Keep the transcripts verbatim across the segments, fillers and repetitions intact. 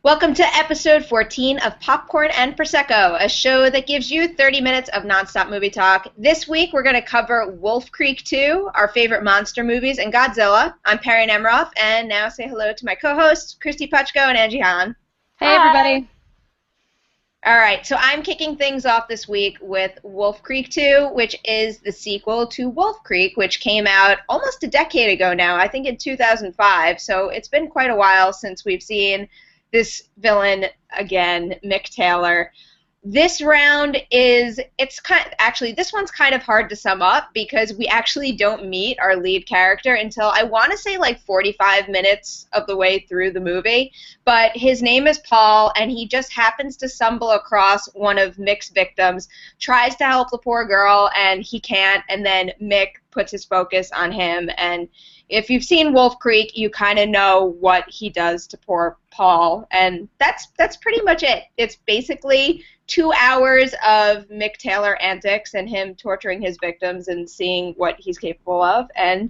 Welcome to episode fourteen of Popcorn and Prosecco, a show that gives you thirty minutes of nonstop movie talk. This week we're going to cover Wolf Creek two, our favorite monster movies, and Godzilla. I'm Perry Nemiroff, and now say hello to my co-hosts, Christy Puchko and Angie Hahn. Hey, Hi. everybody. All right, so I'm kicking things off this week with Wolf Creek two, which is the sequel to Wolf Creek, which came out almost a decade ago now, I think in two thousand five, so it's been quite a while since we've seen this villain again, Mick Taylor. This round is, it's kind actually, this one's kind of hard to sum up because we actually don't meet our lead character until, I want to say, like forty-five minutes of the way through the movie. But his name is Paul, and he just happens to stumble across one of Mick's victims, tries to help the poor girl, and he can't, and then Mick puts his focus on him. And if you've seen Wolf Creek, you kind of know what he does to poor Paul, and that's that's pretty much it. It's basically two hours of Mick Taylor antics and him torturing his victims and seeing what he's capable of, and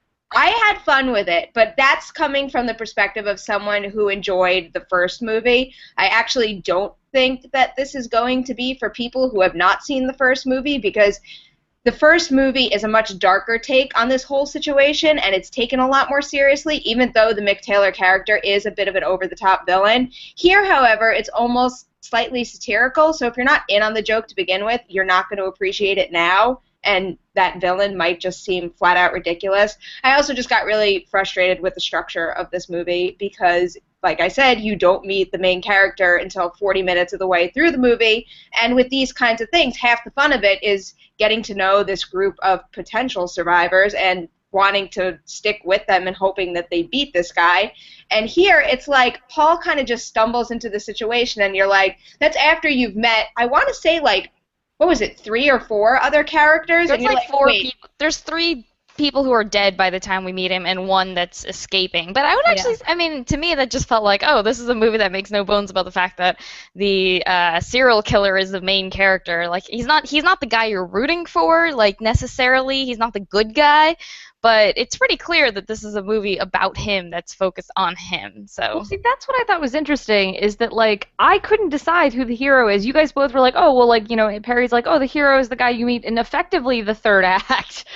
I had fun with it, but that's coming from the perspective of someone who enjoyed the first movie. I actually don't think that this is going to be for people who have not seen the first movie, because the first movie is a much darker take on this whole situation, and it's taken a lot more seriously, even though the Mick Taylor character is a bit of an over-the-top villain. Here, however, it's almost slightly satirical, so if you're not in on the joke to begin with, you're not going to appreciate it now, and that villain might just seem flat-out ridiculous. I also just got really frustrated with the structure of this movie because, like I said, you don't meet the main character until forty minutes of the way through the movie, and with these kinds of things, half the fun of it is getting to know this group of potential survivors and wanting to stick with them and hoping that they beat this guy. And here, it's like Paul kind of just stumbles into the situation, and you're like, that's after you've met, I want to say, like, what was it, three or four other characters? There's and you're like, like four wait. people. There's three people who are dead by the time we meet him and one that's escaping. But I would actually, yeah. I mean, to me that just felt like, oh, this is a movie that makes no bones about the fact that the uh, serial killer is the main character. Like, he's not he's not the guy you're rooting for, like, necessarily. He's not the good guy. But it's pretty clear that this is a movie about him that's focused on him. So well, see, that's what I thought was interesting, is that, like, I couldn't decide who the hero is. You guys both were like, oh, well, like, you know, Perry's like, oh, the hero is the guy you meet in effectively the third act.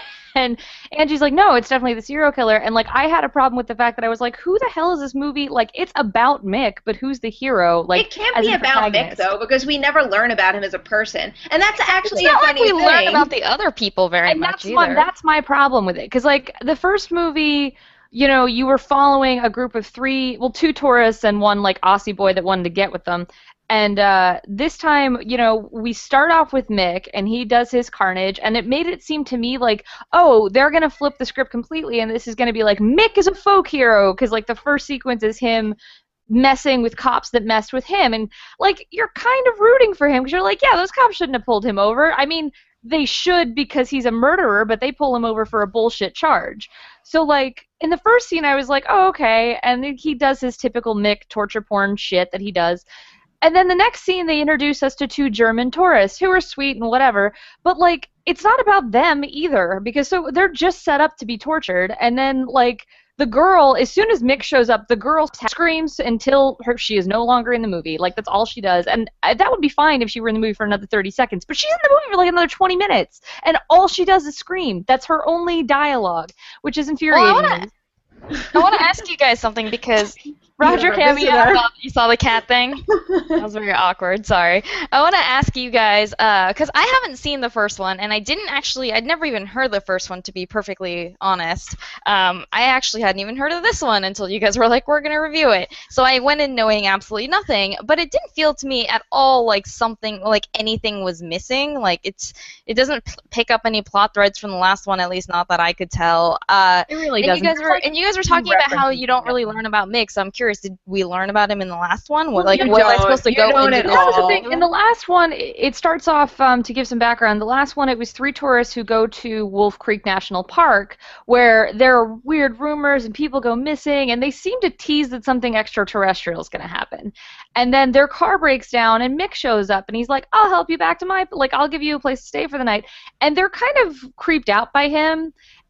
And Angie's like, no, it's definitely the serial killer. And, like, I had a problem with the fact that I was like, who the hell is this movie? Like, it's about Mick, but who's the hero? Like, it can't be about Mick, though, because we never learn about him as a person. And that's actually it's not a funny like we thing. learn about the other people very and much that's either. My, that's my problem with it. Because, like, the first movie, you know, you were following a group of three, well, two tourists and one, like, Aussie boy that wanted to get with them. And uh, this time, you know, we start off with Mick, and he does his carnage, and it made it seem to me like, oh, they're going to flip the script completely, and this is going to be like, Mick is a folk hero, because, like, the first sequence is him messing with cops that messed with him, and, like, you're kind of rooting for him, because you're like, yeah, those cops shouldn't have pulled him over. I mean, they should because he's a murderer, but they pull him over for a bullshit charge. So, like, in the first scene, I was like, oh, okay, and then he does his typical Mick torture porn shit that he does. And then the next scene, they introduce us to two German tourists who are sweet and whatever, but, like, it's not about them either, because so they're just set up to be tortured, and then, like, the girl, as soon as Mick shows up, the girl screams until her, she is no longer in the movie. Like, that's all she does, and that would be fine if she were in the movie for another thirty seconds, but she's in the movie for, like, another twenty minutes, and all she does is scream. That's her only dialogue, which is infuriating. Well, I want to ask you guys something, because Roger cameo. You saw the cat thing? That was very awkward. Sorry. I want to ask you guys, because uh, I haven't seen the first one, and I didn't actually, I'd never even heard the first one, to be perfectly honest. Um, I actually hadn't even heard of this one until you guys were like, we're going to review it. So I went in knowing absolutely nothing, but it didn't feel to me at all like something, like anything was missing. Like, it's, it doesn't p- pick up any plot threads from the last one, at least not that I could tell. Uh, it really and doesn't. You guys were, and you guys were talking about how you don't really learn about Mick, so I'm curious. Did we learn about him in the last one? What, like, You was I don't. supposed to You go don't into at this? That was the all. thing. In the last one, it starts off, um, to give some background, the last one, it was three tourists who go to Wolf Creek National Park, where there are weird rumors and people go missing, and they seem to tease that something extraterrestrial is going to happen. And then their car breaks down, and Mick shows up, and he's like, I'll help you back to my, like, I'll give you a place to stay for the night. And they're kind of creeped out by him.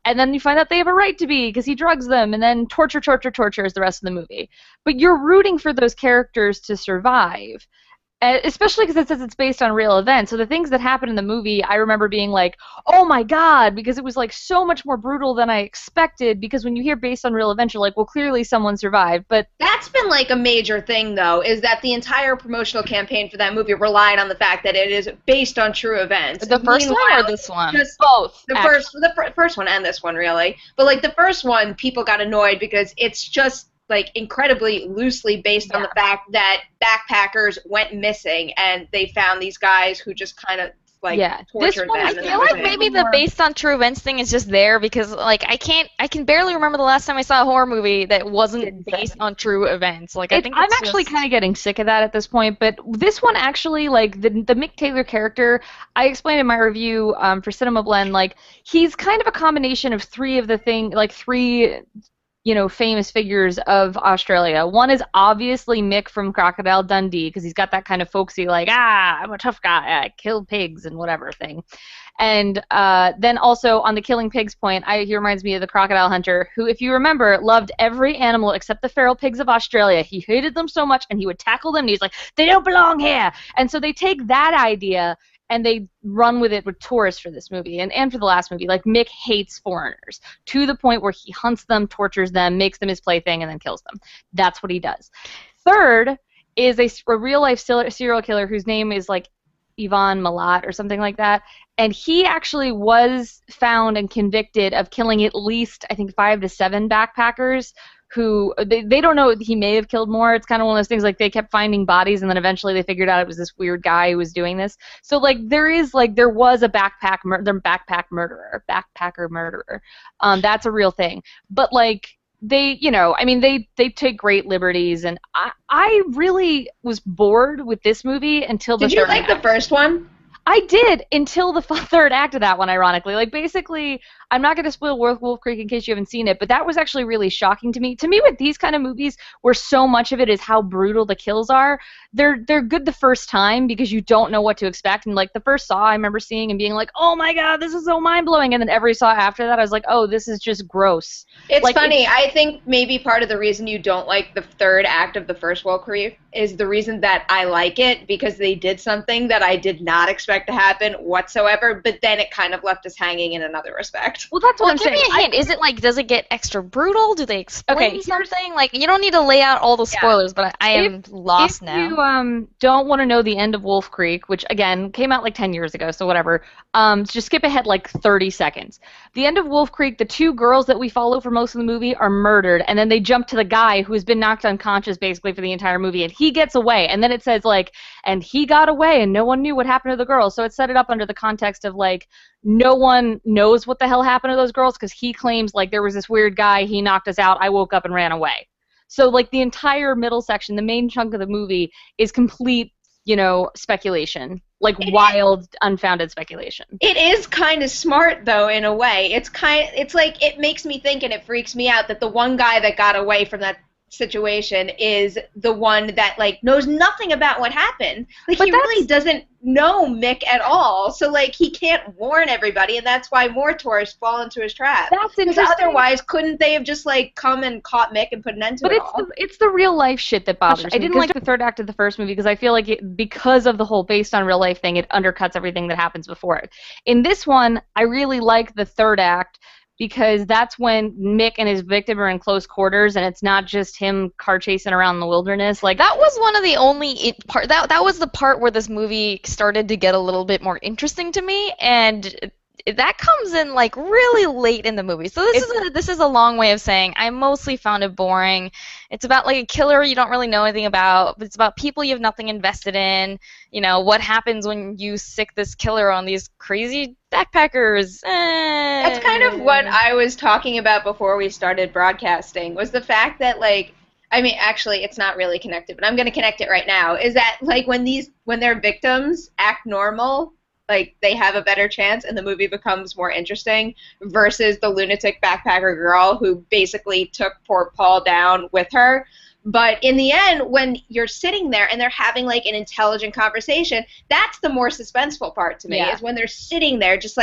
and then you find out they have a right to be because he drugs them, and then torture, torture, torture is the rest of the movie. But you're rooting for those characters to survive. Uh, especially because it says it's based on real events. So the things that happen in the movie, I remember being like, oh my god, because it was like so much more brutal than I expected, because when you hear based on real events, you're like, well, clearly someone survived. But that's been like a major thing, though, is that the entire promotional campaign for that movie relied on the fact that it is based on true events. The first one or this one? Just both. The actually. first, the fir- first one and this one, really. But like the first one, people got annoyed because it's just like incredibly loosely based yeah. on the fact that backpackers went missing and they found these guys who just kind of like yeah. tortured one, them. I feel like maybe the based on true events thing is just there because like I can't I can barely remember the last time I saw a horror movie that wasn't based on true events. Like I it, think I'm it's actually just... kind of getting sick of that at this point, but this one actually, like the the Mick Taylor character, I explained in my review um, for Cinema Blend, like he's kind of a combination of three of the thing like three you know, famous figures of Australia. One is obviously Mick from Crocodile Dundee, because he's got that kind of folksy, like, ah, I'm a tough guy, I kill pigs and whatever thing. And uh, then also on the killing pigs point, I, he reminds me of the crocodile hunter, who, if you remember, loved every animal except the feral pigs of Australia. He hated them so much, and he would tackle them, and he's like, they don't belong here. And so they take that idea and they run with it with tourists for this movie and, and for the last movie. Like, Mick hates foreigners to the point where he hunts them, tortures them, makes them his plaything, and then kills them. That's what he does. Third is a, a real-life serial killer whose name is, like, Yvonne Malat or something like that. And he actually was found and convicted of killing at least, I think, five to seven backpackers who, they, they don't know, he may have killed more. It's kind of one of those things, like, they kept finding bodies, and then eventually they figured out it was this weird guy who was doing this. So, like, there is, like, there was a backpack, mur- backpack murderer, backpacker murderer. Um, that's a real thing. But, like, they, you know, I mean, they, they take great liberties, and I, I really was bored with this movie until the Did you third like act. the first one? I did, until the third act of that one, ironically. Like, basically, I'm not going to spoil Wolf, Wolf Creek in case you haven't seen it, but that was actually really shocking to me. To me, with these kind of movies, where so much of it is how brutal the kills are, they're they're good the first time because you don't know what to expect. And, like, the first Saw I remember seeing and being like, oh, my God, this is so mind-blowing. And then every Saw after that, I was like, oh, this is just gross. It's like, funny. It's, I think maybe part of the reason you don't like the third act of the first Wolf Creek is the reason that I like it, because they did something that I did not expect to happen whatsoever, but then it kind of left us hanging in another respect. Well, that's what well, I'm give saying. me a hint. I, is it like, does it get extra brutal? Do they explain okay, something? Like, you don't need to lay out all the spoilers, yeah. but I, I am if, lost if now. If you um, don't want to know the end of Wolf Creek, which, again, came out like ten years ago, so whatever, um, just skip ahead like thirty seconds. The end of Wolf Creek, the two girls that we follow for most of the movie are murdered, and then they jump to the guy who has been knocked unconscious basically for the entire movie, and he gets away, and then it says, like, and he got away, and no one knew what happened to the girls, so it set it up under the context of, like, no one knows what the hell happened to those girls because he claims, like, there was this weird guy, he knocked us out, I woke up and ran away. So, like, the entire middle section, the main chunk of the movie, is complete, you know, speculation. Like, it wild, is, unfounded speculation. It is kind of smart, though, in a way. It's kind, it's like, it makes me think and it freaks me out that the one guy that got away from that situation is the one that, like, knows nothing about what happened. Like, but he really doesn't know Mick at all, so, like, he can't warn everybody, and that's why more tourists fall into his trap. That's interesting. Because otherwise, couldn't they have just, like, come and caught Mick and put an end to but it it's all? The, it's the real life shit that bothers me. I didn't like the third act of the first movie because I feel like it, because of the whole based on real life thing, it undercuts everything that happens before it. In this one, I really like the third act because that's when Mick and his victim are in close quarters, and it's not just him car chasing around the wilderness. Like, that was one of the only it part that that was the part where this movie started to get a little bit more interesting to me, and that comes in, like, really late in the movie. So this it's, is a, this is a long way of saying I mostly found it boring. It's about, like, a killer you don't really know anything about. It's about people you have nothing invested in. You know, what happens when you sick this killer on these crazy backpackers. Eh. That's kind of what I was talking about before we started broadcasting, was the fact that, like, I mean, actually, it's not really connected, but I'm going to connect it right now, is that, like, when these, when their victims act normal, like, they have a better chance and the movie becomes more interesting, versus the lunatic backpacker girl who basically took poor Paul down with her. But in the end, when you're sitting there and they're having, like, an intelligent conversation, that's the more suspenseful part to me, yeah. is when they're sitting there just, like,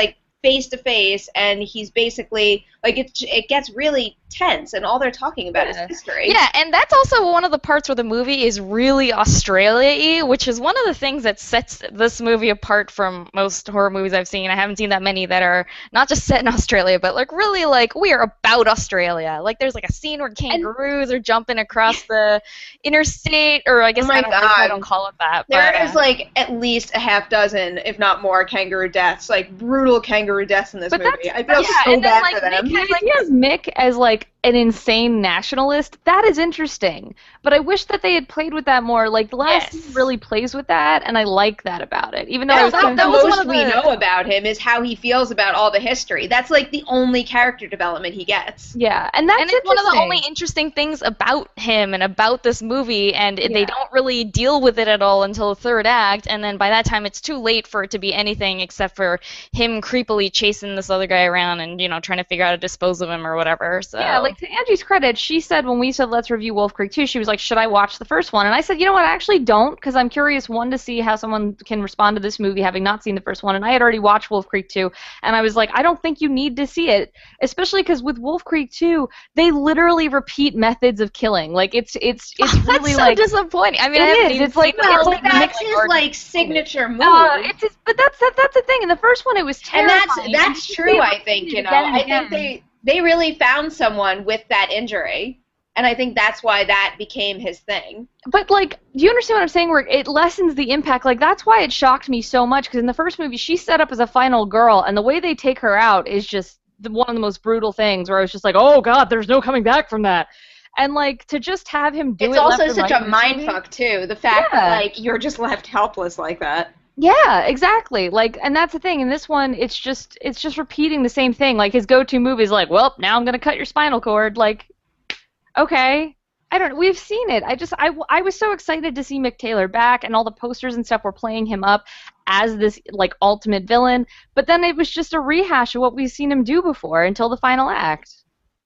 face to face, and he's basically like it. It gets really tense, and all they're talking about Yeah. is history. Yeah, and that's also one of the parts where the movie is really Australia-y, which is one of the things that sets this movie apart from most horror movies I've seen. I haven't seen that many that are not just set in Australia, but like really like we are about Australia. Like there's like a scene where kangaroos are jumping across the interstate, or I guess Oh my I, don't, I God. don't call it that. There but, is uh, like at least a half dozen, if not more, kangaroo deaths, like brutal kangaroo deaths in this But movie. that's- I feel yeah, so and then, bad like, for them. Nick The idea of Mick as like an insane nationalist, that is interesting. But I wish that they had played with that more. Like the last Yes. scene really plays with that, and I like that about it. Even though I That's was like kind of the that was one most of we the- know about him is how he feels about all the history. That's like the only character development he gets. yeah, and that's and it's one of the interesting. only interesting things about him and about this movie, and it- they Yeah. don't really deal with it at all until the third act, and then by that time it's too late for it to be anything except for him creepily chasing this other guy around and, you know, trying to figure out how to dispose of him or whatever. So Yeah, like to Angie's credit, she said when we said let's review Wolf Creek two, she was like, should I watch the first one? And I said, you know what, I actually don't, because I'm curious, one, to see how someone can respond to this movie having not seen the first one, and I had already watched Wolf Creek two, and I was like, I don't think you need to see it, especially because with Wolf Creek two, they literally repeat methods of killing. Like, it's it's it's that's really so like... disappointing. I mean, It I haven't is. even It's like- seen the well, first Well, one, that's like, his or- like signature move. Uh, it's just, but that's that, that's the thing. In the first one, it was and terrifying. that's that's And true, they I think, repeated you it know. again and I again. think they they really found someone with that injury. And I think that's why that became his thing. But, like, do you understand what I'm saying? Where it lessens the impact. Like, that's why it shocked me so much, because in the first movie, she's set up as a final girl, and the way they take her out is just the, one of the most brutal things, where I was just like, oh, God, there's no coming back from that. And, like, to just have him do It's it also left or such right a in this mind movie- fuck, too. The fact Yeah. that, like, you're just left helpless like that. Yeah, exactly. Like, and that's the thing. In this one, it's just it's just repeating the same thing. Like, his go-to move is like, well, now I'm gonna cut your spinal cord. Like, okay. I don't. We've seen it. I just I, I was so excited to see Mick Taylor back, and all the posters and stuff were playing him up as this like ultimate villain. But then it was just a rehash of what we've seen him do before until the final act.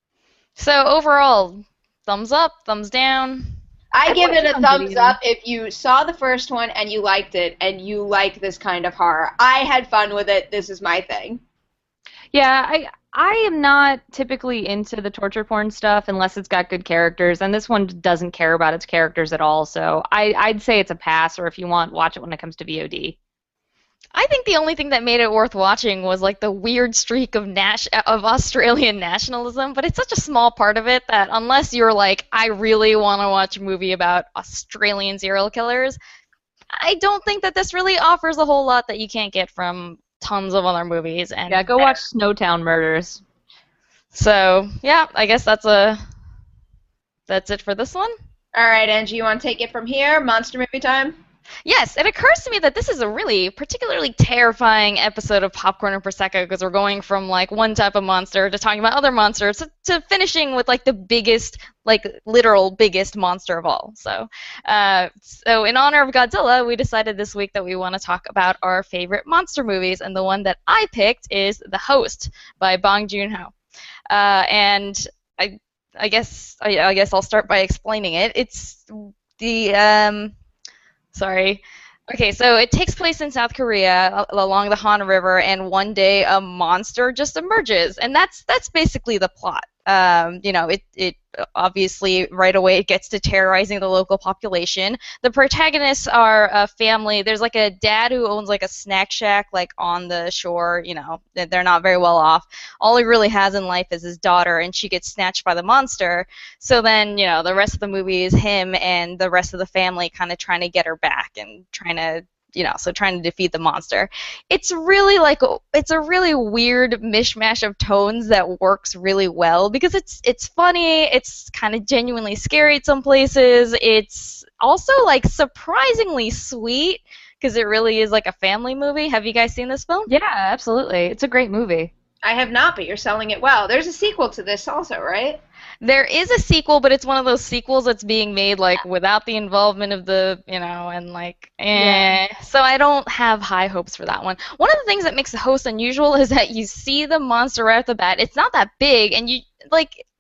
So overall, thumbs up, thumbs down. I I'd give watch it it a on thumbs video. up if you saw the first one and you liked it and you like this kind of horror. I had fun with it. This is my thing. Yeah, I I am not typically into the torture porn stuff unless it's got good characters, and this one doesn't care about its characters at all. So I I'd say it's a pass, or if you want, watch it when it comes to V O D. I think the only thing that made it worth watching was like the weird streak of Nash of Australian nationalism, but it's such a small part of it that unless you're like, I really want to watch a movie about Australian serial killers, I don't think that this really offers a whole lot that you can't get from tons of other movies. And Yeah, go watch Snowtown Murders. So yeah, I guess that's a that's it for this one. All right, Angie, you want to take it from here? Monster movie time? Yes, it occurs to me that this is a really particularly terrifying episode of Popcorn and Prosecco because we're going from like one type of monster to talking about other monsters to, to finishing with like the biggest, like literal biggest monster of all. So, uh, so in honor of Godzilla, we decided this week that we want to talk about our favorite monster movies, and the one that I picked is The Host by Bong Joon-ho. Uh, and I, I guess I, I guess I'll start by explaining it. It's the um. Sorry. Okay, so it takes place in South Korea along the Han River, and one day a monster just emerges, and that's that's basically the plot. Um, you know, it it obviously right away it gets to terrorizing the local population. The protagonists are a family. There's like a dad who owns like a snack shack like on the shore. You know, they're not very well off. All he really has in life is his daughter, and she gets snatched by the monster. So then, you know, the rest of the movie is him and the rest of the family kind of trying to get her back and trying to, you know, so trying to defeat the monster. It's really like, it's a really weird mishmash of tones that works really well because it's it's funny, it's kind of genuinely scary at some places, it's also like surprisingly sweet because it really is like a family movie. Have you guys seen this film? Yeah, absolutely. It's a great movie. I have not, but you're selling it well. There's a sequel to this also, right? There is a sequel, but it's one of those sequels that's being made like without the involvement of the, you know, and like, eh. Yeah. So I don't have high hopes for that one. One of the things that makes The Host unusual is that you see the monster right off the bat. It's not that big, and you like.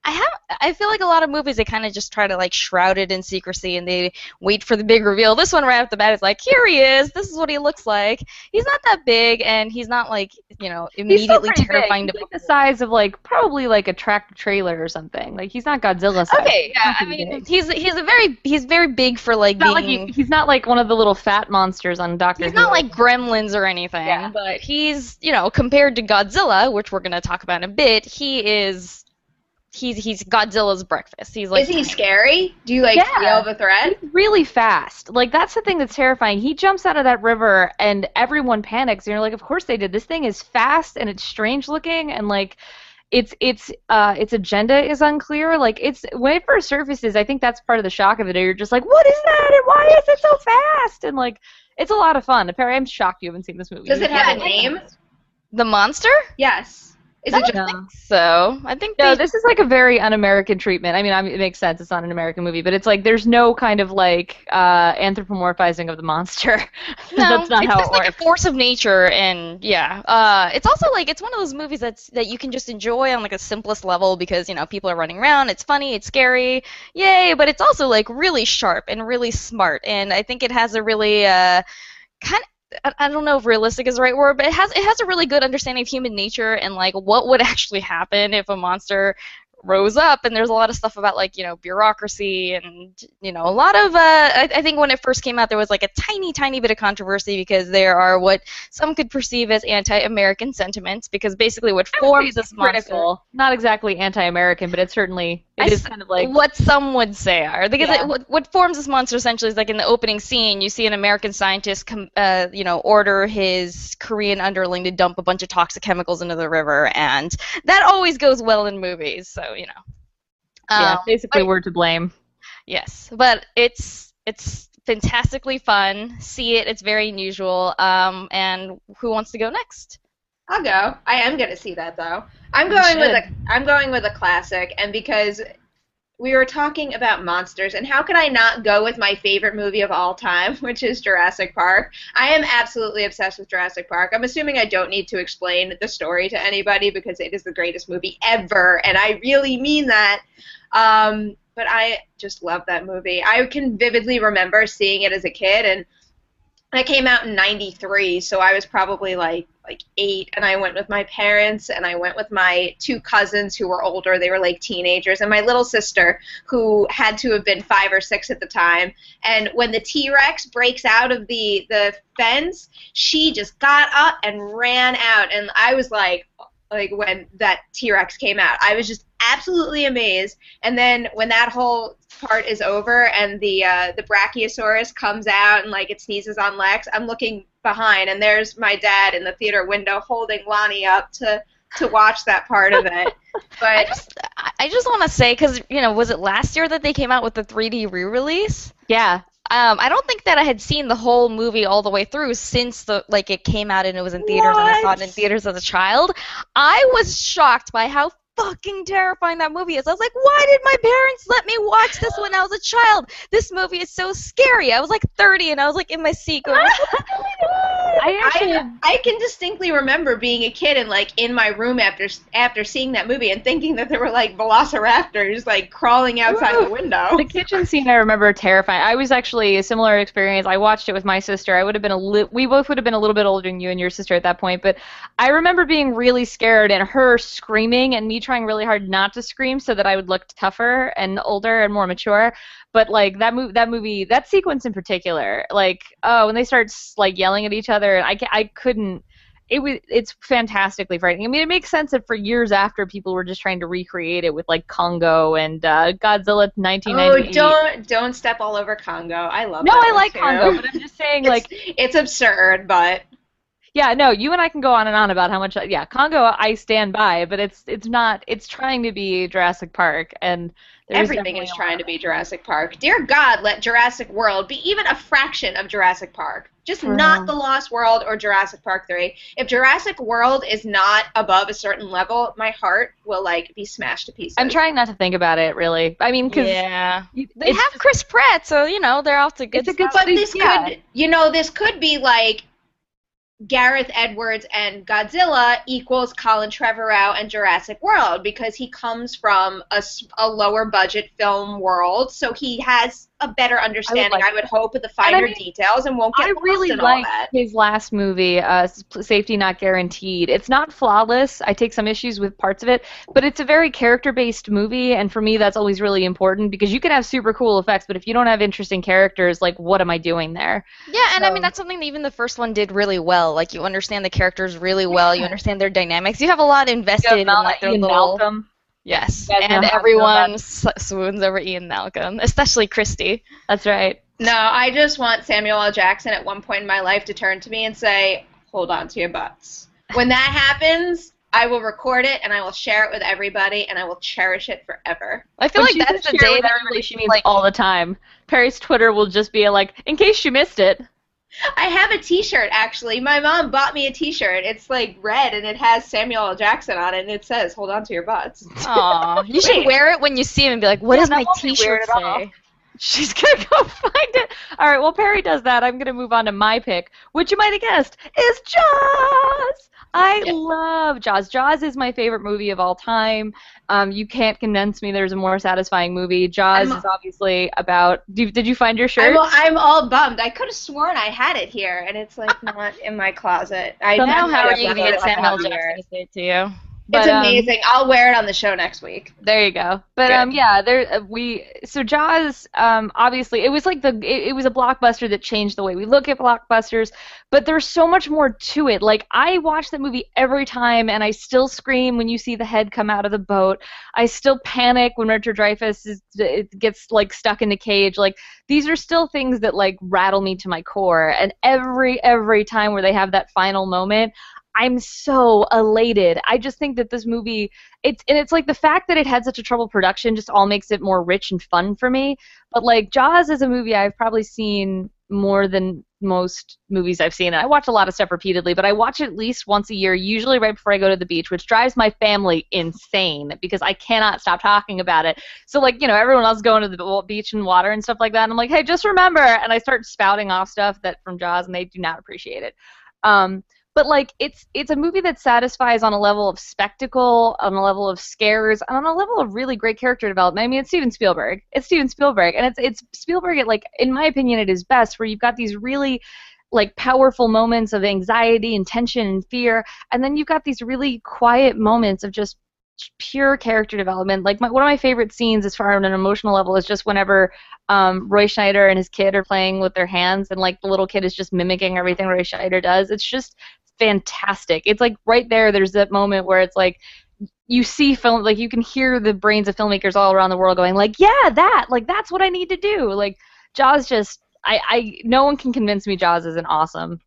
I have. I feel like a lot of movies they kind of just try to like shroud it in secrecy and they wait for the big reveal. This one right off the bat is like, here he is. This is what he looks like. He's not that big and he's not like you know immediately he's terrifying big. to. He's like the size of like probably like a tractor trailer or something. Like he's not Godzilla size. Okay, yeah. I mean, big. he's he's a very he's very big for like He's not, being. like he, he's not like one of the little fat monsters on Doctor Who. He's not like Gremlins or anything, Yeah. but he's you know compared to Godzilla, which we're gonna talk about in a bit. He is. He's he's Godzilla's breakfast. He's like. Is he scary? Do you like Yeah. feel the threat? He's really fast. Like that's the thing that's terrifying. He jumps out of that river and everyone panics. And you're like, of course they did. This thing is fast and it's strange looking and like its its uh its agenda is unclear. Like it's when it first surfaces, I think that's part of the shock of it. You're just like, what is that? And why is it so fast? And like it's a lot of fun. Apparently, I'm shocked you haven't seen this movie. Does it You have a haven't. name? The monster? Yes. Is I it just don't No. think so. I think No, they, this is like a very un-American treatment. I mean, I mean, it makes sense. It's not an American movie, but it's like there's no kind of like uh, anthropomorphizing of the monster. no, That's not it's how just it like works. a force of nature, and yeah, uh, it's also like it's one of those movies that's that you can just enjoy on like a simplest level because you know people are running around, it's funny, it's scary, yay! But it's also like really sharp and really smart, and I think it has a really uh, kind of. I I don't know if realistic is the right word, but it has it has a really good understanding of human nature and like what would actually happen if a monster rose up. And there's a lot of stuff about like you know bureaucracy and you know a lot of uh, I, I think when it first came out there was like a tiny tiny bit of controversy because there are what some could perceive as anti-American sentiments because basically what forms this monster. Critical. Not exactly anti-American, but it's certainly I it is s- kind of like what some would say are because Yeah. it, what, what forms this monster essentially is like in the opening scene you see an American scientist com- uh, you know order his Korean underling to dump a bunch of toxic chemicals into the river and that always goes well in movies so you know yeah, Um, basically but- we're to blame. yes but it's it's fantastically fun. See it, it's very unusual. Um, and who wants to go next? I'll go. I am gonna see that though. I'm You going with should. a I'm going with a classic, and because we were talking about monsters, and how could I not go with my favorite movie of all time, which is Jurassic Park? I am absolutely obsessed with Jurassic Park. I'm assuming I don't need to explain the story to anybody because it is the greatest movie ever, and I really mean that. Um, but I just love that movie. I can vividly remember seeing it as a kid, and it came out in ninety-three, so I was probably like like eight, and I went with my parents, and I went with my two cousins who were older. They were like teenagers, and my little sister who had to have been five or six at the time. And when the T-Rex breaks out of the the fence, she just got up and ran out, and I was like, like when that T-Rex came out, I was just absolutely amazed. And then when that whole part is over and the uh, the Brachiosaurus comes out and like it sneezes on Lex, I'm looking behind and there's my dad in the theater window holding Lonnie up to to watch that part of it. But I just I just want to say because you know was it last year that they came out with the three D re-release? Yeah. Um, I don't think that I had seen the whole movie all the way through since the like it came out and it was in theaters and I saw it in What? theaters as a child. I was shocked by how fucking terrifying that movie is. I was like, why did my parents let me watch this when I was a child? This movie is so scary. I was like thirty and I was like in my seat going, what's going on? I actually I, I can distinctly remember being a kid and like in my room after after seeing that movie and thinking that there were like velociraptors like crawling outside the window. the kitchen scene I remember terrifying. I was actually a similar experience. I watched it with my sister. I would have been a li- we both would have been a little bit older than you and your sister at that point, but I remember being really scared and her screaming and me trying really hard not to scream so that I would look tougher and older and more mature. But like that movie, that movie, that sequence in particular, like oh, when they start like yelling at each other, I ca- I couldn't. It was it's fantastically frightening. I mean, it makes sense that for years after people were just trying to recreate it with like Congo and uh, Godzilla nineteen Oh, ninety-eight. don't don't step all over Congo. I love No, that I one, like too. Congo, but I'm just saying It's, like it's absurd, but yeah, no, you and I can go on and on about how much yeah, Congo I stand by, but it's it's not it's trying to be Jurassic Park and there's everything definitely is a trying lot to of- be Jurassic Park. Dear God, let Jurassic World be even a fraction of Jurassic Park. Just For not real. The Lost World or Jurassic Park three. If Jurassic World is not above a certain level, my heart will like be smashed to pieces. I'm trying not to think about it really. I mean, because Yeah. They it's have Chris Pratt, so you know they're off to good It's a good stuff. But this Yeah. could, you know, this could be like Gareth Edwards and Godzilla equals Colin Trevorrow and Jurassic World because he comes from a, a lower budget film world, so he has a better understanding, I would, like I would hope, of the finer I mean, details and won't get I lost really in like all that. His last movie, uh, Safety Not Guaranteed. It's not flawless. I take some issues with parts of it, but it's a very character-based movie, and for me that's always really important because you can have super cool effects, but if you don't have interesting characters, like, what am I doing there? Yeah, and so, I mean, that's something that even the first one did really well. Like, you understand the characters really well, you understand their dynamics, you have a lot invested in like their Ian little... Malcolm. Yes, and everyone s- swoons over Ian Malcolm, especially Christy. That's right. No, I just want Samuel L. Jackson at one point in my life to turn to me and say, hold on to your butts. When that happens, I will record it and I will share it with everybody and I will cherish it forever. I feel But like that's the day that everybody she means like all the time. Perry's Twitter will just be like, in case you missed it. I have a t-shirt, actually. My mom bought me a t-shirt. It's, like, red, and it has Samuel L. Jackson on it, and it says, hold on to your butts. Aw, you should wear it when you see him and be like, what Yeah, does that my won't be t-shirt weird at all. say? She's gonna go find it. All right, well, Perry does that. I'm gonna move on to my pick, which you might have guessed is Jaws. I Yeah. love Jaws. Jaws is my favorite movie of all time. Um, you can't convince me there's a more satisfying movie. Jaws I'm- is obviously about. Did, did you find your shirt? I'm, all- I'm all bummed. I could have sworn I had it here, and it's, like, not in my closet. I Somehow, Now, how I are you going to love get it. Samuel It's Jackson to say it to you? But, um, amazing. I'll wear it on the show next week. There you go. But Good. um, yeah, there uh, we so Jaws. Um, obviously, it was like the it, it was a blockbuster that changed the way we look at blockbusters. But there's so much more to it. Like I watch that movie every time, and I still scream when you see the head come out of the boat. I still panic when Richard Dreyfuss is it gets like stuck in the cage. Like these are still things that like rattle me to my core. And every every time where they have that final moment, I'm so elated. I just think that this movie, it's and it's like the fact that it had such a troubled production just all makes it more rich and fun for me. But like Jaws is a movie I've probably seen more than most movies I've seen. And I watch a lot of stuff repeatedly, but I watch it at least once a year, usually right before I go to the beach, which drives my family insane because I cannot stop talking about it. So like, you know, everyone else going to the beach and water and stuff like that, and I'm like, hey, just remember, and I start spouting off stuff that from Jaws, and they do not appreciate it. Um, But like it's it's a movie that satisfies on a level of spectacle, on a level of scares, and on a level of really great character development. I mean, it's Steven Spielberg. It's Steven Spielberg, and it's it's Spielberg at like, in my opinion, at his best, where you've got these really like powerful moments of anxiety and tension and fear, and then you've got these really quiet moments of just pure character development. Like my, one of my favorite scenes, as far as an emotional level, is just whenever um, Roy Schneider and his kid are playing with their hands, and like the little kid is just mimicking everything Roy Schneider does. It's just fantastic. It's like right there. There's that moment where it's like you see film, like you can hear the brains of filmmakers all around the world going like, yeah, that, like that's what I need to do. Like Jaws, just I, I, no one can convince me Jaws isn't awesome.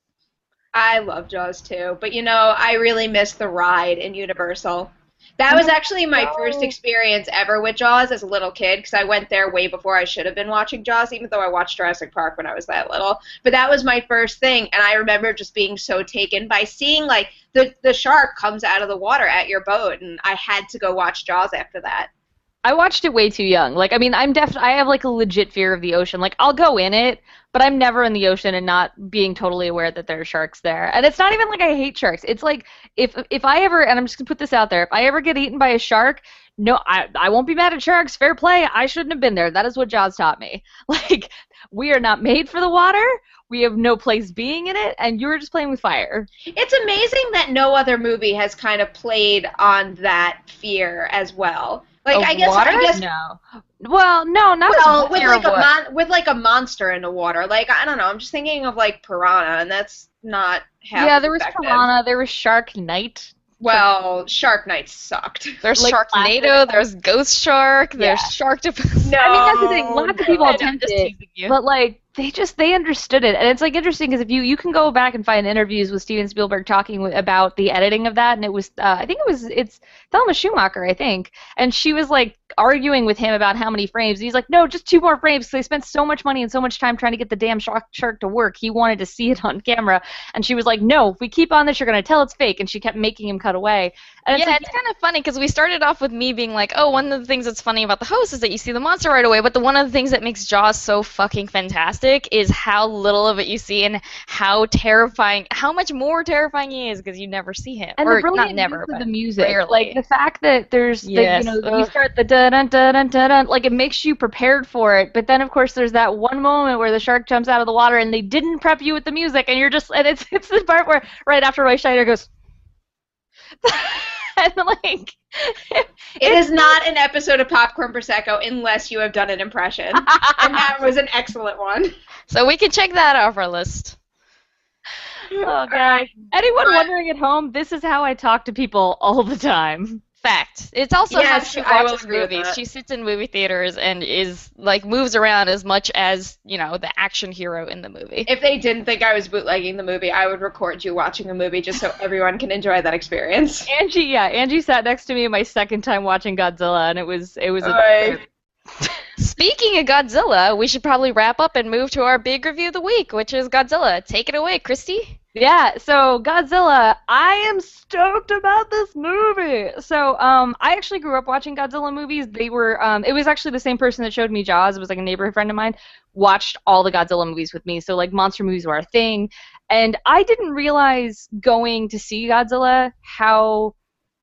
I love Jaws too, but you know, I really miss the ride in Universal. That was actually my No. first experience ever with Jaws as a little kid, because I went there way before I should have been watching Jaws, even though I watched Jurassic Park when I was that little. But that was my first thing, and I remember just being so taken by seeing, like, the, the shark comes out of the water at your boat, and I had to go watch Jaws after that. I watched it way too young. Like, I mean, I'm def- I have like a legit fear of the ocean. Like, I'll go in it, but I'm never in the ocean and not being totally aware that there are sharks there. And it's not even like I hate sharks. It's like if if I ever, and I'm just gonna put this out there, if I ever get eaten by a shark, no, I I won't be mad at sharks. Fair play. I shouldn't have been there. That is what Jaws taught me. Like, we are not made for the water. We have no place being in it, and you're just playing with fire. It's amazing that no other movie has kind of played on that fear as well. Like, Of I guess, water? I guess, No. Well, no, not well, the with fear like of a what? mon- with like a monster in the water. Like, I don't know. I'm just thinking of like Piranha, and that's not half Yeah, there was effective. Piranha. There was Shark Night. Well, Shark Night sucked. There's Like Sharknado, there's Ghost Shark, there's Yeah. Shark No, I mean, that's the thing. Lots of people I'm attempt just it, teasing you. but like they just they understood it, and it's like interesting because if you you can go back and find interviews with Steven Spielberg talking w- about the editing of that, and it was uh, I think it was it's Thelma Schumacher, I think, and she was like arguing with him about how many frames. And he's like, no, just two more frames. Because they spent so much money and so much time trying to get the damn shark shark to work. He wanted to see it on camera, and she was like, no, if we keep on this, you're gonna tell it's fake, and she kept making him cut away. And it's yeah, like, it's kind of funny because we started off with me being like, oh, one of the things that's funny about the host is that you see the monster right away, but the one of the things that makes Jaws so fucking fantastic fantastic is how little of it you see and how terrifying, how much more terrifying he is because you never see him. And or the brilliant not never, use but of the music, rarely. like the fact that there's, Yes. the, you know, you Ugh. start the dun dun dun dun dun dun, like it makes you prepared for it. But then of course there's that one moment where the shark jumps out of the water and they didn't prep you with the music, and you're just, and it's it's the part where right after Roy Scheider goes, and like. It is not an episode of Popcorn Prosecco unless you have done an impression. And that was an excellent one. So we can check that off our list. Oh, God. Anyone wondering at home, this is how I talk to people all the time. Fact. It's also Yes, how she I will watches agree with movies. that. She sits in movie theaters and is, like, moves around as much as, you know, the action hero in the movie. If they didn't think I was bootlegging the movie, I would record you watching a movie just so everyone can enjoy that experience. Angie, yeah, Angie sat next to me my second time watching Godzilla, and it was, it was a Right. Speaking of Godzilla, we should probably wrap up and move to our big review of the week, which is Godzilla. Take it away, Christy. Yeah, so Godzilla, I am stoked about this movie. So, um, I actually grew up watching Godzilla movies. They were, um, it was actually the same person that showed me Jaws. It was like a neighborhood friend of mine, watched all the Godzilla movies with me. So, like, monster movies were a thing. And I didn't realize going to see Godzilla how,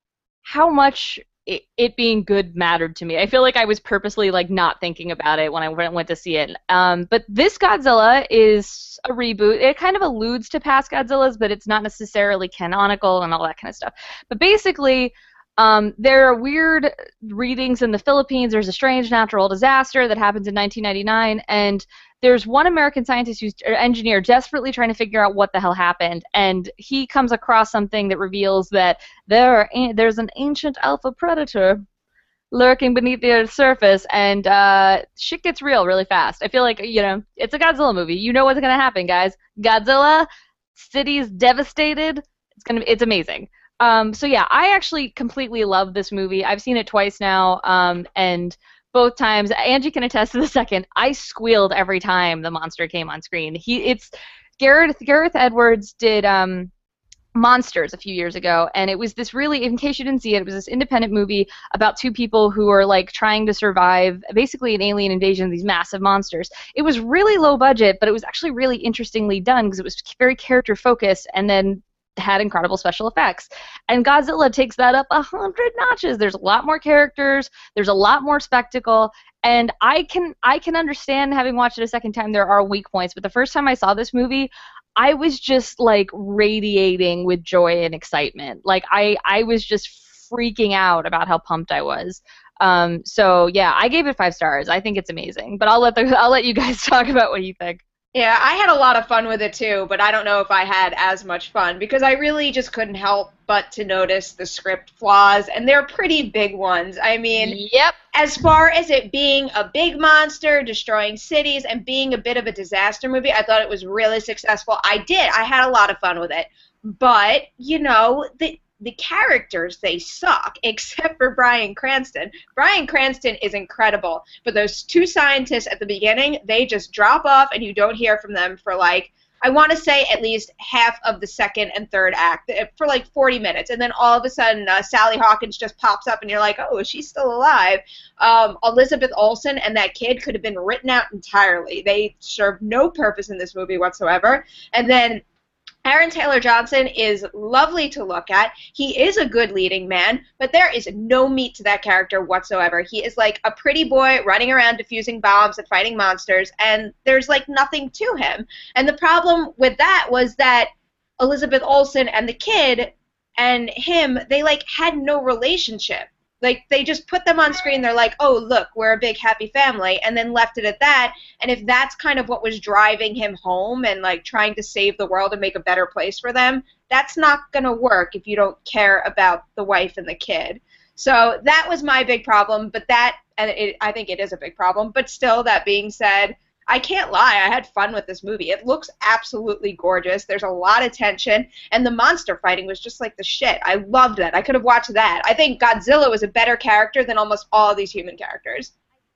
how much it, it being good mattered to me. I feel like I was purposely, like, not thinking about it when I went, went to see it. Um, but this Godzilla is a reboot. It kind of alludes to past Godzillas, but it's not necessarily canonical and all that kind of stuff. But basically, um, there are weird readings in the Philippines. There's a strange natural disaster that happens in nineteen ninety-nine, and there's one American scientist who's or engineer desperately trying to figure out what the hell happened, and he comes across something that reveals that there are a- there's an ancient alpha predator lurking beneath the Earth's surface, and uh, shit gets real really fast. I feel like, you know, it's a Godzilla movie. You know what's gonna happen, guys. Godzilla, cities devastated. It's gonna, it's amazing. Um, so yeah, I actually completely love this movie. I've seen it twice now, um, and both times, Angie can attest to the second, I squealed every time the monster came on screen. He, it's Gareth Gareth Edwards did um, Monsters a few years ago, and it was this really, in case you didn't see it, it was this independent movie about two people who are like trying to survive basically an alien invasion of these massive monsters. It was really low budget, but it was actually really interestingly done because it was very character focused, and then had incredible special effects. And Godzilla takes that up a hundred notches. There's a lot more characters, there's a lot more spectacle, and I can I can understand, having watched it a second time, there are weak points, but the first time I saw this movie, I was just like radiating with joy and excitement. Like I, I was just freaking out about how pumped I was. Um, so yeah, I gave it five stars. I think it's amazing. But I'll let the I'll let you guys talk about what you think. Yeah, I had a lot of fun with it too, but I don't know if I had as much fun because I really just couldn't help but to notice the script flaws, and they're pretty big ones. I mean, Yep. as far as it being a big monster, destroying cities, and being a bit of a disaster movie, I thought it was really successful. I did. I had a lot of fun with it. But, you know, the the characters, they suck, except for Bryan Cranston. Bryan Cranston is incredible, but those two scientists at the beginning, they just drop off and you don't hear from them for like, I want to say at least half of the second and third act, for like forty minutes, and then all of a sudden uh, Sally Hawkins just pops up and you're like, oh, is she still alive? Um, Elizabeth Olsen and that kid could have been written out entirely. They serve no purpose in this movie whatsoever. And then Aaron Taylor Johnson is lovely to look at. He is a good leading man, but there is no meat to that character whatsoever. He is like a pretty boy running around defusing bombs and fighting monsters, and there's like nothing to him. And the problem with that was that Elizabeth Olsen and the kid and him, they like had no relationship. Like, they just put them on screen, they're like, oh, look, we're a big happy family, and then left it at that. And if that's kind of what was driving him home and, like, trying to save the world and make a better place for them, that's not going to work if you don't care about the wife and the kid. So that was my big problem, but that, and it, I think it is a big problem, but still, that being said, I can't lie, I had fun with this movie. It looks absolutely gorgeous. There's a lot of tension, and the monster fighting was just like the shit. I loved that. I could have watched that. I think Godzilla was a better character than almost all of these human characters.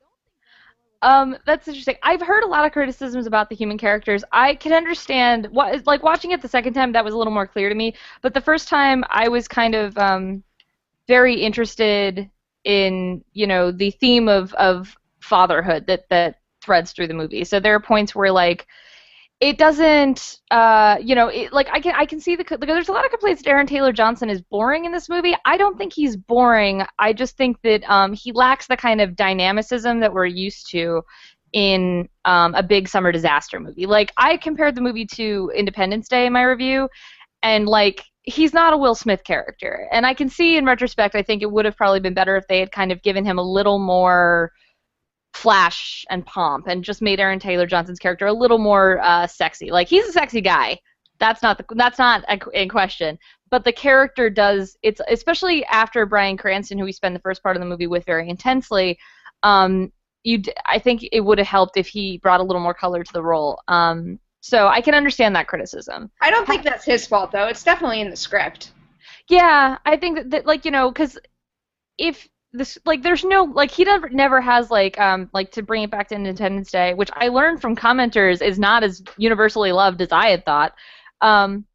Um, that's interesting. I've heard a lot of criticisms about the human characters. I can understand what, like, watching it the second time, that was a little more clear to me. But the first time, I was kind of um, very interested in, you know, the theme of, of fatherhood that that. threads through the movie. So there are points where like it doesn't, uh, you know, it, like I can I can see the like, there's a lot of complaints that Aaron Taylor Johnson is boring in this movie. I don't think he's boring. I just think that um, he lacks the kind of dynamicism that we're used to in um, a big summer disaster movie. Like I compared the movie to Independence Day in my review, and like he's not a Will Smith character. And I can see in retrospect, I think it would have probably been better if they had kind of given him a little more flash and pomp and just made Aaron Taylor Johnson's character a little more uh, sexy. Like he's a sexy guy. That's not the, that's not in question. But the character does, it's especially after Bryan Cranston, who we spend the first part of the movie with very intensely. Um, you, I think it would have helped if he brought a little more color to the role. Um, so I can understand that criticism. I don't think that's his fault though. It's definitely in the script. Yeah, I think that, that like you know, because if this like there's no like he never never has like um like to bring it back to Independence Day, which I learned from commenters is not as universally loved as I had thought. Um,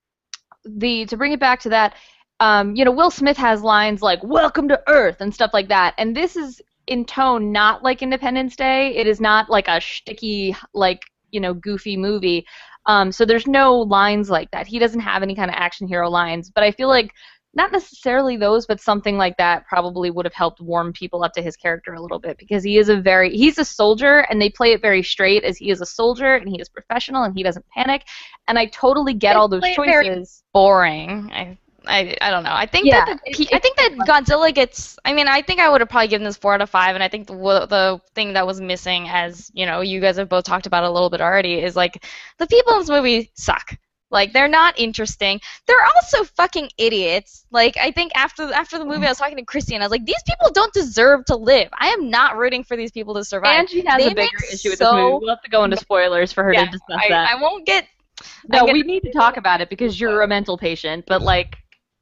the to bring it back to that, um, you know, Will Smith has lines like "Welcome to Earth" and stuff like that, and this is in tone not like Independence Day. It is not like a shticky like you know goofy movie. Um, so there's no lines like that. He doesn't have any kind of action hero lines, but I feel like not necessarily those, but something like that probably would have helped warm people up to his character a little bit because he is a very he's a soldier and they play it very straight as he is a soldier and he is professional and he doesn't panic, and I totally get they all those play choices. Very boring. I, I I don't know. I think Yeah, that the, it- I think that Godzilla gets. I mean, I think I would have probably given this four out of five, and I think the the thing that was missing, as you know, you guys have both talked about a little bit already, is like the people in this movie suck. Like they're not interesting. They're also fucking idiots. Like I think after after the movie, I was talking to Christy and I was like, these people don't deserve to live. I am not rooting for these people to survive. Angie has They a bigger make issue with so- this movie. We'll have to go into spoilers for her Yeah, to discuss I, that. I won't get. no, I'm we gonna- need to talk about it because you're a mental patient, but like.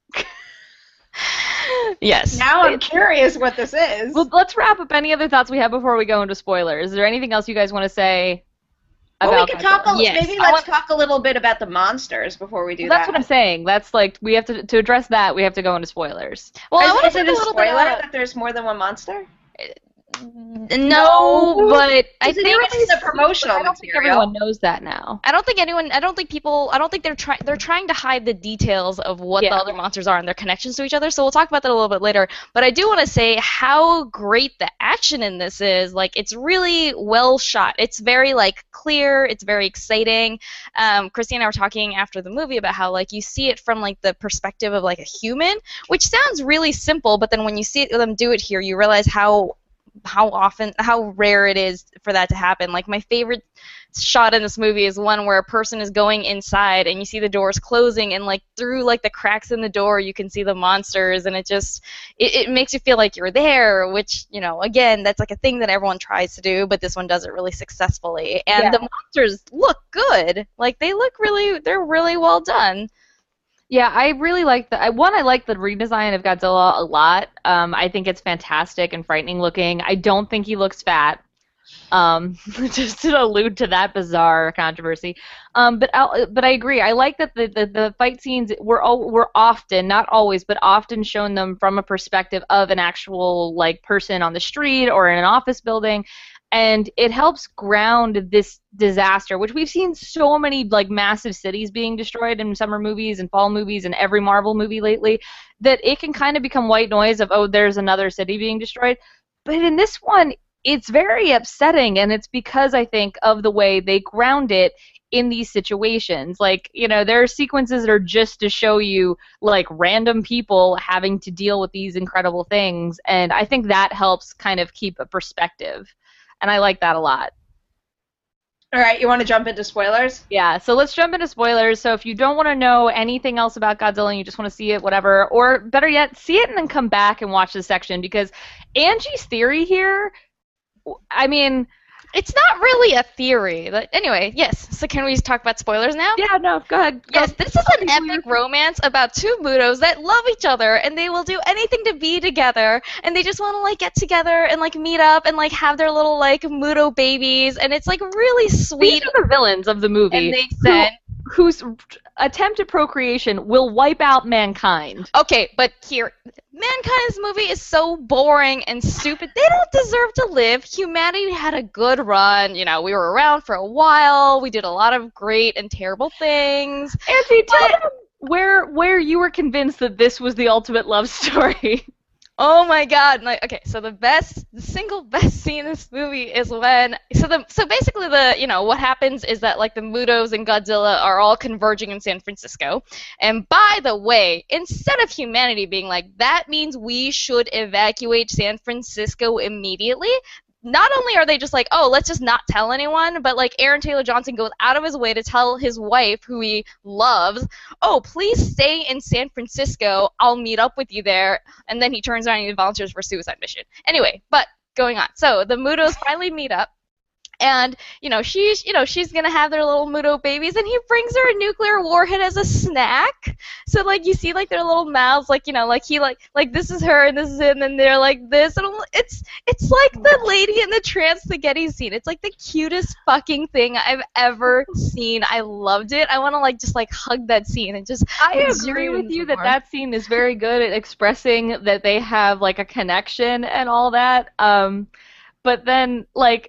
Yes. Now I'm curious what this is. Well, let's wrap up any other thoughts we have before we go into spoilers. Is there anything else you guys want to say Well, about we could talk. A, Yes. Maybe I let's want- talk a little bit about the monsters before we do Well, that's that. what I'm saying. That's like we have to to address that. We have to go into spoilers. Well, I is, want is to it talk a a little spoiler bit about. that there's more than one monster? No, but I Is it think even in the promotional I don't think material? everyone knows that now. I don't think anyone. I don't think people. I don't think they're trying. They're trying to hide the details of what Yeah. the other monsters are and their connections to each other. So we'll talk about that a little bit later. But I do want to say how great the action in this is. Like it's really well shot. It's very like clear. It's very exciting. Um, Christy and I were talking after the movie about how like you see it from like the perspective of like a human, which sounds really simple. But then when you see them do it here, you realize how. how often, how rare it is for that to happen. Like my favorite shot in this movie is one where a person is going inside and you see the doors closing and like through like the cracks in the door you can see the monsters and it just, it, it makes you feel like you're there, which, you know, again, that's like a thing that everyone tries to do, but this one does it really successfully. And Yeah. the monsters look good. Like they look really, they're really well done. Yeah, I really like the I- one. I like the redesign of Godzilla a lot. Um, I think it's fantastic and frightening looking. I don't think he looks fat. Um, just to allude to that bizarre controversy. Um, but I, but I agree. I like that the, the, the fight scenes were al- were often, not always, but often shown them from a perspective of an actual like person on the street or in an office building. And it helps ground this disaster, which we've seen so many like massive cities being destroyed in summer movies and fall movies and every Marvel movie lately, that it can kind of become white noise of, oh, there's another city being destroyed. But in this one, it's very upsetting, and it's because I think of the way they ground it in these situations. Like, you know, there are sequences that are just to show you like random people having to deal with these incredible things, and I think that helps kind of keep a perspective. And I like that a lot. All right, you want to jump into spoilers? Yeah, so let's jump into spoilers. So if you don't want to know anything else about Godzilla and you just want to see it, whatever, or better yet, see it and then come back and watch this section, because Angie's theory here, I mean... It's not really a theory. But anyway, yes. So can we talk about spoilers now? Yeah, no, go ahead. Go. Yes, this is an epic romance about two Mutos that love each other and they will do anything to be together and they just want to like get together and like meet up and like have their little like Muto babies and it's like really sweet. These are the villains of the movie. And they send whose attempt at procreation will wipe out mankind. Okay, but here, Mankind's movie is so boring and stupid. They don't deserve to live. Humanity had a good run. You know, we were around for a while. We did a lot of great and terrible things. Auntie, tell them where where you were convinced that this was the ultimate love story. Oh my god! Like, okay, so the best, the single best scene in this movie is when, so the, so basically the, you know, what happens is that like the Mutos and Godzilla are all converging in San Francisco, and by the way, instead of humanity being like, that means we should evacuate San Francisco immediately. Not only are they just like, oh, let's just not tell anyone, but like Aaron Taylor Johnson goes out of his way to tell his wife, who he loves, oh, please stay in San Francisco. I'll meet up with you there. And then he turns around and he volunteers for a suicide mission. Anyway, but going on. So the Mutos finally meet up. And, you know, she's, you know, she's going to have their little Muto babies, and he brings her a nuclear warhead as a snack. So, like, you see, like, their little mouths, like, you know, like, he, like, like this is her, and this is it, and then they're like this. And I'm, it's, it's like the Lady in the Tramp spaghetti scene. It's, like, the cutest fucking thing I've ever seen. I loved it. I want to, like, just, like, hug that scene and just I agree with you that that scene is very good at expressing that they have, like, a connection and all that. Um, but then, like,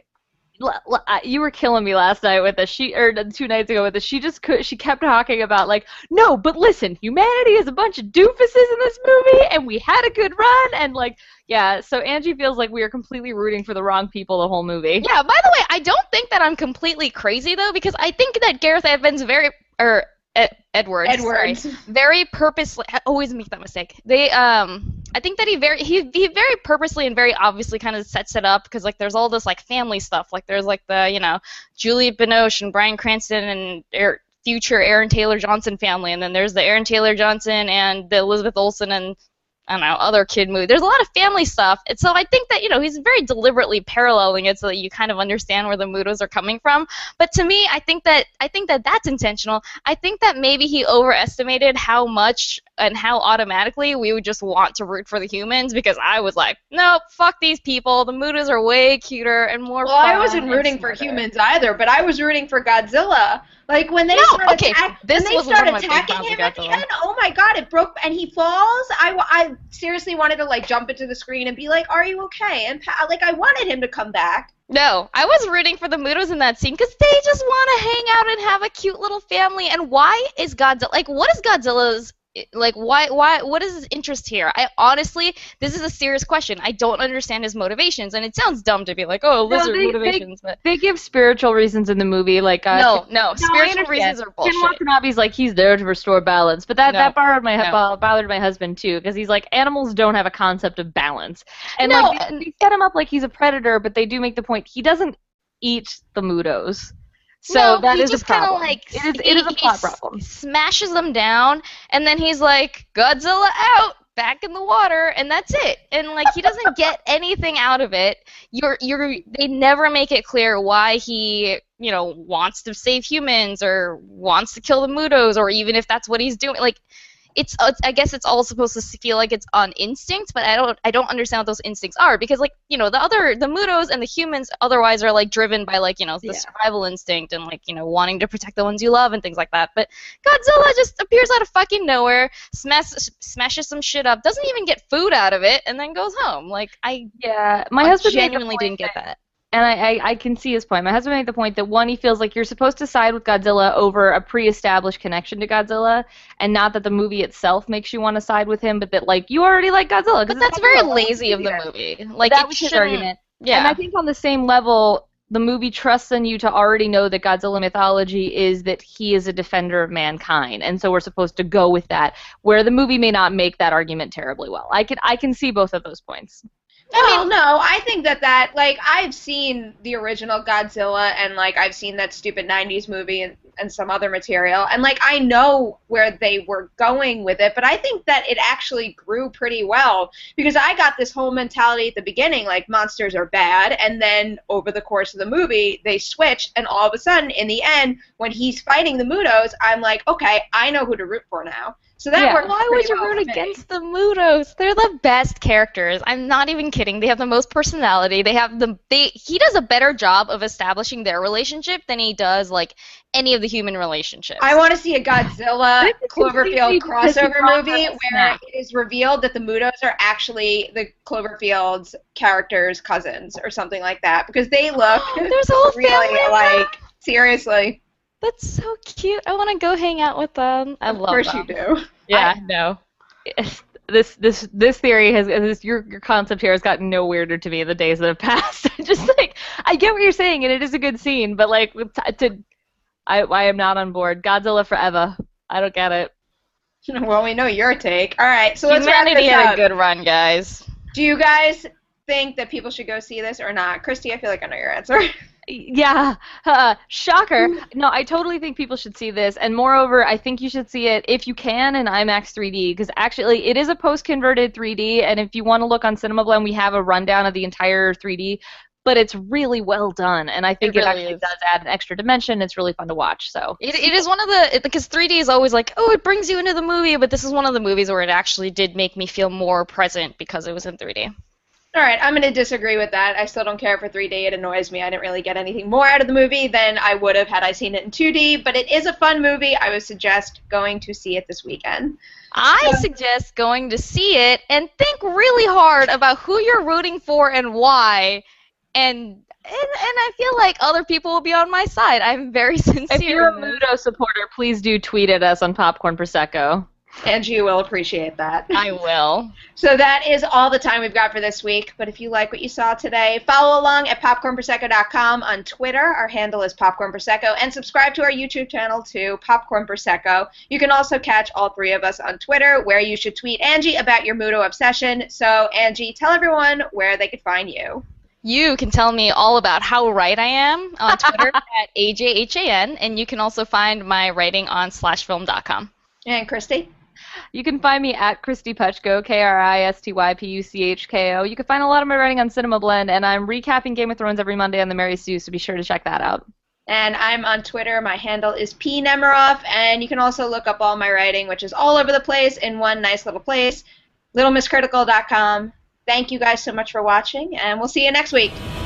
you were killing me last night with this. She or two nights ago with this. She just could. She kept talking about like, no, but listen, humanity is a bunch of doofuses in this movie, and we had a good run, and like, yeah. So Angie feels like we are completely rooting for the wrong people the whole movie. Yeah. By the way, I don't think that I'm completely crazy though, because I think that Gareth Evans very or Ed, Edwards, Edwards. Sorry, very purposely. I always make that mistake. They um. I think that he very he he very purposely and very obviously kind of sets it up because like there's all this like family stuff, like there's like the you know Juliette Binoche and Bryan Cranston and Air, future Aaron Taylor Johnson family, and then there's the Aaron Taylor Johnson and the Elizabeth Olsen and I don't know other kid movie. There's a lot of family stuff, and so I think that you know he's very deliberately paralleling it so that you kind of understand where the Mutos are coming from. But to me, I think that I think that that's intentional. I think that maybe he overestimated how much and how automatically we would just want to root for the humans because I was like, nope, fuck these people. The Mutos are way cuter and more well, fun. I wasn't rooting for humans either, but I was rooting for Godzilla. Like when they no, start, okay, attack, this when they was start one of my attacking him at the end, oh my god, it broke, and he falls. I, I seriously wanted to like jump into the screen and be like, are you okay? And like I wanted him to come back. No, I was rooting for the Mutos in that scene because they just want to hang out and have a cute little family. And why is Godzilla, like what is Godzilla's, like why why what is his interest here? I honestly, this is a serious question. I don't understand his motivations, and it sounds dumb to be like, oh, lizard no, they, motivations, they, but they give spiritual reasons in the movie, like uh, no, no, no spiritual reasons are bullshit. Ken Watanabe's like he's there to restore balance, but that no, that bothered my no. bothered my husband too because he's like animals don't have a concept of balance, and no, like they, they set him up like he's a predator, but they do make the point he doesn't eat the Mutos. So no, that he is just a problem. Like, it is, he, it is a plot he problem. Smashes them down, and then he's like, Godzilla out, back in the water, and that's it. And like he doesn't get anything out of it. You're, you're, they never make it clear why he, you know, wants to save humans or wants to kill the Mutos, or even if that's what he's doing. Like, it's, it's I guess it's all supposed to feel like it's on instinct, but I don't I don't understand what those instincts are because like you know the other the Mutos and the humans otherwise are like driven by like you know the yeah. survival instinct and like you know wanting to protect the ones you love and things like that. But Godzilla just appears out of fucking nowhere, smash, smashes some shit up, doesn't even get food out of it, and then goes home. Like I yeah, my I husband genuinely didn't get that. And I, I, I can see his point. My husband made the point that, one, he feels like you're supposed to side with Godzilla over a pre-established connection to Godzilla, and not that the movie itself makes you want to side with him, but that, like, you already like Godzilla. But that's very lazy of the movie. Like, that it was his shouldn't- argument. Yeah. And I think on the same level, the movie trusts in you to already know that Godzilla mythology is that he is a defender of mankind, and so we're supposed to go with that, where the movie may not make that argument terribly well. I can, I can see both of those points. I mean, no, I think that that, like, I've seen the original Godzilla, and, like, I've seen that stupid nineties movie and, and some other material, and, like, I know where they were going with it, but I think that it actually grew pretty well, because I got this whole mentality at the beginning, like, monsters are bad, and then over the course of the movie, they switch, and all of a sudden, in the end, when he's fighting the Mutos, I'm like, okay, I know who to root for now. So that Yeah. worked Why pretty would you well root for me. against the Mutos? They're the best characters. I'm not even kidding. They have the most personality. They have the they he does a better job of establishing their relationship than he does like any of the human relationships. I want to see a Godzilla It's a completely Cloverfield different crossover genre movie of where snap. it is revealed that the Mutos are actually the Cloverfield's characters' cousins or something like that because they look There's a whole really family of like them? seriously. That's so cute. I want to go hang out with them. I Of love course them. you do. Yeah, no. It's- This this this theory has this your your concept here has gotten no weirder to me in the days that have passed. Just like I get what you're saying, and it is a good scene, but like with t- to, I I am not on board. Godzilla forever. I don't get it. Well, we know your take. All right, so let's wrap Humanity this had up. a good run, guys. Do you guys think that people should go see this or not? Christy, I feel like I know your answer. Yeah, uh, shocker. No, I totally think people should see this, and moreover, I think you should see it if you can in IMAX three D, because actually it is a post-converted three D, and if you want to look on CinemaBlend, we have a rundown of the entire three D, but it's really well done, and I think It it, really actually is. does add an extra dimension. It's really fun to watch. So It, it is one of the, it, because three D is always like, oh, it brings you into the movie, but this is one of the movies where it actually did make me feel more present because it was in three D. All right, I'm going to disagree with that. I still don't care for three D. It annoys me. I didn't really get anything more out of the movie than I would have had I seen it in two D, but it is a fun movie. I would suggest going to see it this weekend. I So- suggest going to see it and think really hard about who you're rooting for and why, and and, and I feel like other people will be on my side. I'm very sincere. if you're a in this. Mudo supporter, please do tweet at us on Popcorn Prosecco. And you will appreciate that. I will. So that is all the time we've got for this week. But if you like what you saw today, follow along at popcorn prosecco dot com on Twitter. Our handle is Popcorn Prosecco. And subscribe to our YouTube channel, too, Popcorn Prosecco. You can also catch all three of us on Twitter, where you should tweet Angie about your Mudo obsession. So, Angie, tell everyone where they could find you. You can tell me all about how right I am on Twitter at A J H A N, and you can also find my writing on slash film dot com. And Christy? You can find me at Christy Puchko, K R I S T Y P U C H K O. You can find a lot of my writing on CinemaBlend, and I'm recapping Game of Thrones every Monday on the Mary Sue, so be sure to check that out. And I'm on Twitter. My handle is P Nemiroff, and you can also look up all my writing, which is all over the place in one nice little place, little miss critical dot com. Thank you guys so much for watching, and we'll see you next week.